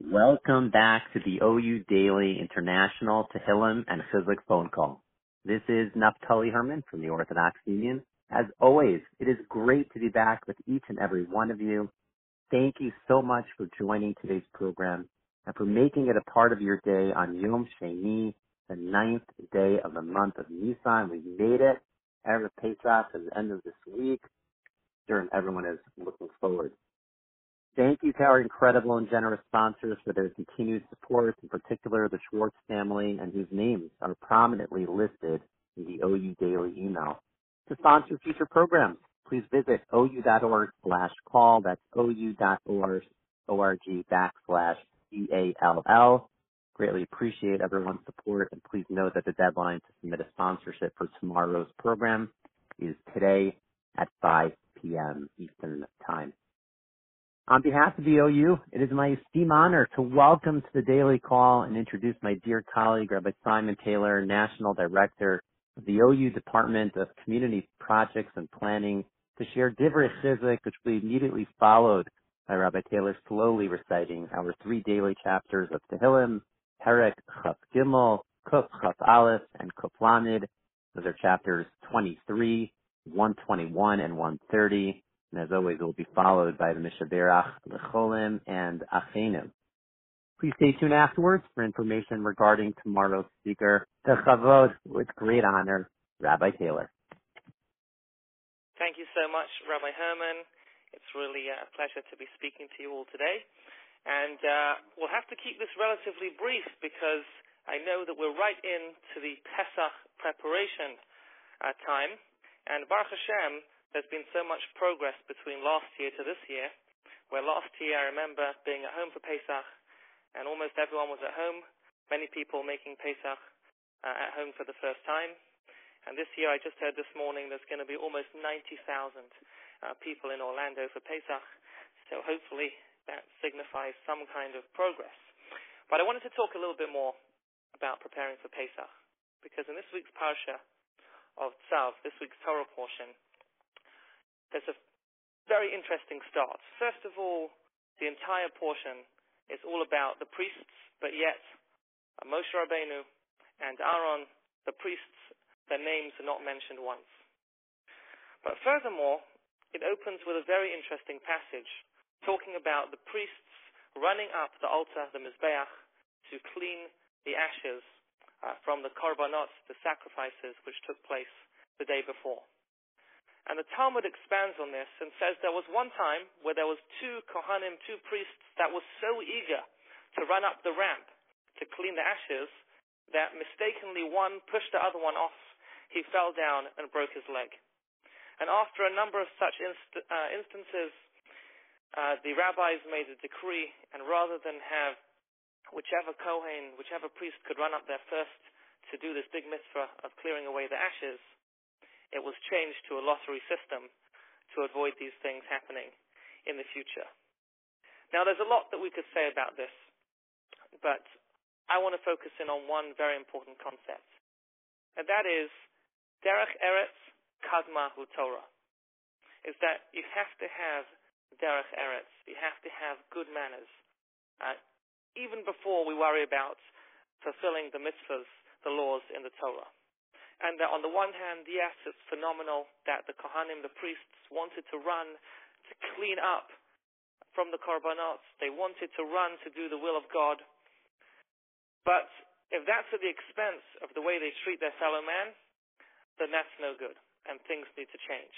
Welcome back to the OU Daily International Tehillim and Chizuk phone call. This is Naftali Herman from the Orthodox Union. As always, it is great to be back with each and every one of you. Thank you so much for joining today's program and for making it a part of your day on Yom Sheni, the 9th day of the month of Nisan. We've made it. Erev Pesach at the end of this week. Sure, everyone is looking forward. Thank you to our incredible and generous sponsors for their continued support, in particular the Schwartz family, and whose names are prominently listed in the OU Daily email. To sponsor future programs, please visit ou.org/call. That's ou.org/CALL. Greatly appreciate everyone's support, and please note that the deadline to submit a sponsorship for tomorrow's program is today at 5 p.m. Eastern Time. On behalf of the OU, it is my esteemed honor to welcome to the Daily Call and introduce my dear colleague, Rabbi Simon Taylor, National Director of the OU Department of Community Projects and Planning, to share Divrei Chizuk, which will be immediately followed by Rabbi Taylor slowly reciting our 3 daily chapters of Tehillim, Perek Chaf Gimel, Kuf Chaf Aleph, and Kuf Lamed. Those are chapters 23, 121, and 130. And as always, it will be followed by the Mishaberach, Lecholim, and Achenu. Please stay tuned afterwards for information regarding tomorrow's speaker. Techavod, with great honor, Rabbi Taylor. Thank you so much, Rabbi Herman. It's really a pleasure to be speaking to you all today. And we'll have to keep this relatively brief because I know that we're right into the Pesach preparation time. And Baruch Hashem, there's been so much progress between last year to this year, where last year I remember being at home for Pesach, and almost everyone was at home, many people making Pesach at home for the first time. And this year, I just heard this morning, there's going to be almost 90,000 people in Orlando for Pesach, so hopefully that signifies some kind of progress. But I wanted to talk a little bit more about preparing for Pesach, because in this week's Parsha of Tzav, this week's Torah portion, there's a very interesting start. First of all, the entire portion is all about the priests, but yet Moshe Rabbeinu and Aaron, the priests, their names are not mentioned once. But furthermore, it opens with a very interesting passage talking about the priests running up the altar, the Mizbeach, to clean the ashes from the korbanot, the sacrifices which took place the day before. And the Talmud expands on this and says there was one time where there was 2 Kohanim, 2 priests that were so eager to run up the ramp to clean the ashes that mistakenly one pushed the other one off. He fell down and broke his leg. And after a number of such instances, the rabbis made a decree, and rather than have whichever Kohen, whichever priest could run up there first to do this big mitzvah of clearing away the ashes, it was changed to a lottery system to avoid these things happening in the future. Now, there's a lot that we could say about this, but I want to focus in on one very important concept, and that is Derech Eretz Kadma Torah, is that you have to have Derech Eretz, you have to have good manners, even before we worry about fulfilling the mitzvahs, the laws in the Torah. And that on the one hand, yes, it's phenomenal that the Kohanim, the priests, wanted to run to clean up from the korbanot. They wanted to run to do the will of God. But if that's at the expense of the way they treat their fellow man, then that's no good, and things need to change.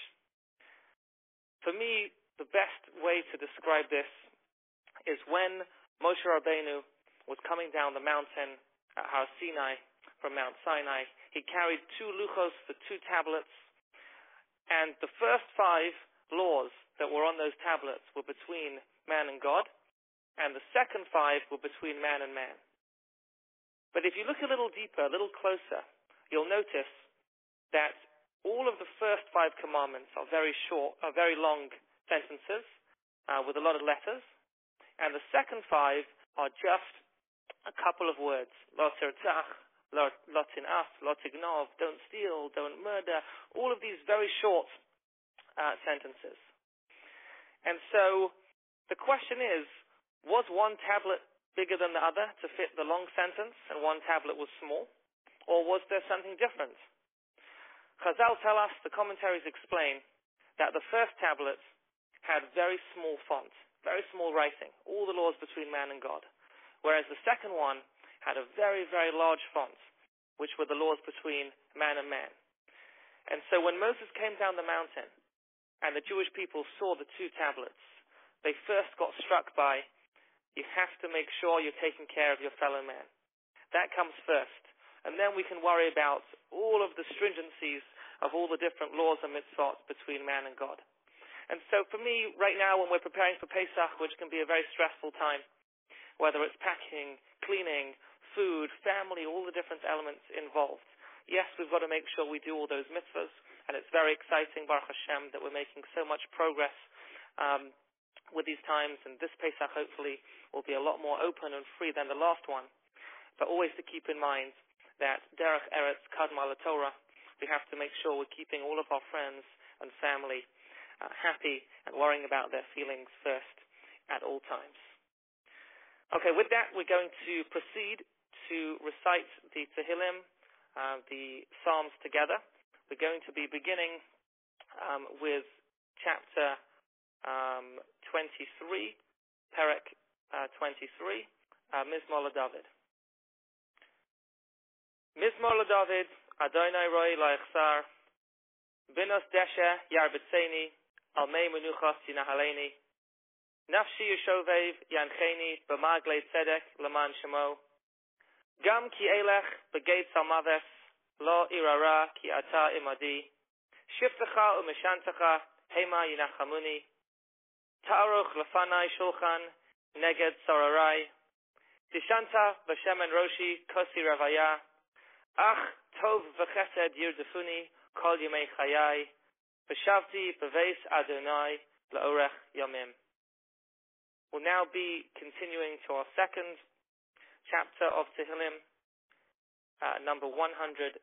For me, the best way to describe this is when Moshe Rabbeinu was coming down the mountain at Har Sinai from Mount Sinai. He carried 2 luchos, the 2 tablets, and the first 5 laws that were on those tablets were between man and God, and the second 5 were between man and man. But if you look a little deeper, a little closer, you'll notice that all of the first 5 commandments are very short, are very long sentences with a lot of letters, and the second 5 are just a couple of words: Lo tirtzach, Lo tinaf, Lo tignov, don't steal, don't murder, all of these very short sentences. And so the question is, was one tablet bigger than the other to fit the long sentence and one tablet was small? Or was there something different? Chazal tell us, the commentaries explain, that the first tablet had very small font, very small writing, all the laws between man and God. Whereas the second one had a very, very large font, which were the laws between man and man. And so when Moses came down the mountain and the Jewish people saw the two tablets, they first got struck by, you have to make sure you're taking care of your fellow man. That comes first. And then we can worry about all of the stringencies of all the different laws and mitzvot between man and God. And so for me, right now, when we're preparing for Pesach, which can be a very stressful time, whether it's packing, cleaning, food, family, all the different elements involved, yes, we've got to make sure we do all those mitzvahs, and it's very exciting, Baruch Hashem, that we're making so much progress with these times, and this Pesach hopefully will be a lot more open and free than the last one. But always to keep in mind that Derech Eretz Kadma LaTorah, we have to make sure we're keeping all of our friends and family happy and worrying about their feelings first at all times. Okay, with that, we're going to proceed to recite the Tehillim, the Psalms together. We're going to be beginning with chapter 23, Perek 23, Mizmor LaDavid. Mizmor LaDavid, Adonai roi la'echsar, binos deshe yarbitzeni, al mei menuchos yinahaleni, nafshi yeshovev yancheni, b'maglei tzedek leman shemo, gam ki elech begeit salmaves, lo irara ki ata imadi, shiftecha u'mishantecha, hema yinachamuni, ta'aruch lefanai shulchan, neged sararai, tishanta b'shemen roshi kosi ravaya, ach tov v'chesed yirdefuni kol yemei chayai, v'shavti b'veis Adonai la'orech yomim. We'll now be continuing to our second chapter of Tehillim, number 121.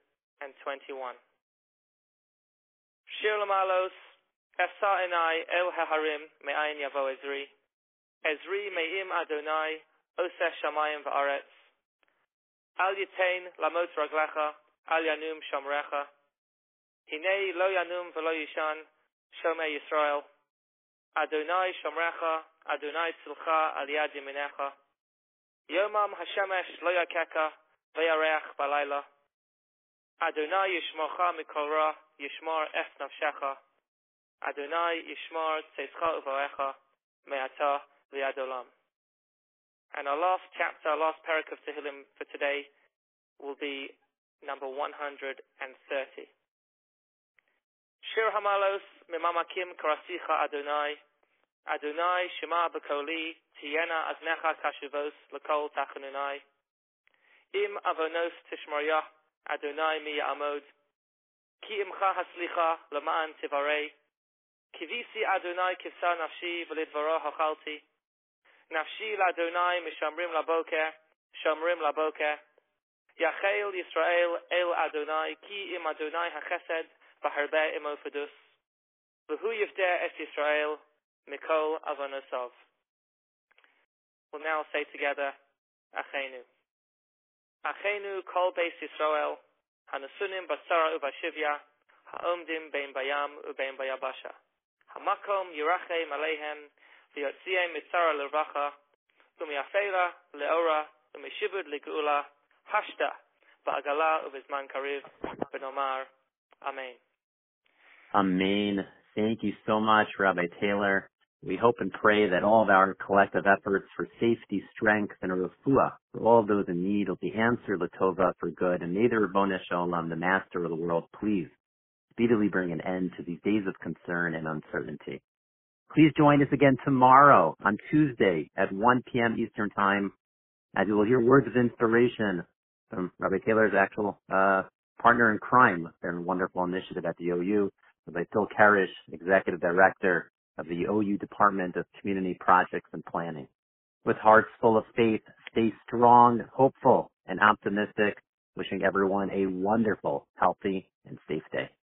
Shir l'malos, esa enai el haharim me'ayin yavo Ezri, Ezri me'im Adonai, oseh shamayim v'aretz, al yitain lamot raglecha, al yanum shomrecha, hinei lo yanum v'lo yishan, shomei Yisrael, Adonai shomrecha, Adonai tzilcha al yad yeminecha, yomam hashemesh lo yakeka, v'yareach balayla, Adonai yishmorcha mikol ra, yishmor es nafshecha, Adonai yishmor tzeitzcha uvoecha, me'ata v'yad olam. And our last chapter, our last perek of Tehillim for today will be number 130. Shir Hamalos Mimamakim Karasicha Adonai, Adonai Shema B'Koli Tiyena Aznecha Kashuvos L'Kol Tachanunai, Im Avonos Tishmarya Adonai Mi Ya'amod, Ki Imcha Haslicha L'Ma'an Tivarei, Kivisi Adonai Kivsa Nafshi V'Lidvaro Hachalti, Nafshi l'Adonai mishamrim laboker, shamrim laboker. Yachel Yisrael el Adonai, ki im Adonai hachesed, v'harbe imo fedus. V'hu yivdeh es Yisrael, mikol avonosov. We'll now say together, Achenu. Achenu kol beis Yisrael, hanasunim basara ubashivya, ha'omdim bein bayam ubein bayabasha. Hamakom yirachem aleihem, v'yotzieh mitzara l'rvacha, u'miafela le'ora, u'mishibud l'geula, hashta, ba'agala u'bizman kariv, v'nomar. Amen. Amen. Thank you so much, Rabbi Taylor. We hope and pray that all of our collective efforts for safety, strength, and a refuah for all of those in need will be answered l'tova for good, and may the Ribono Shel Olam, the Master of the world, please speedily bring an end to these days of concern and uncertainty. Please join us again tomorrow on Tuesday at 1 p.m. Eastern Time, as you will hear words of inspiration from Rabbi Taylor's actual partner in crime, their wonderful initiative at the OU, Rabbi Phil Karish, Executive Director of the OU Department of Community Projects and Planning. With hearts full of faith, stay strong, hopeful, and optimistic, wishing everyone a wonderful, healthy, and safe day.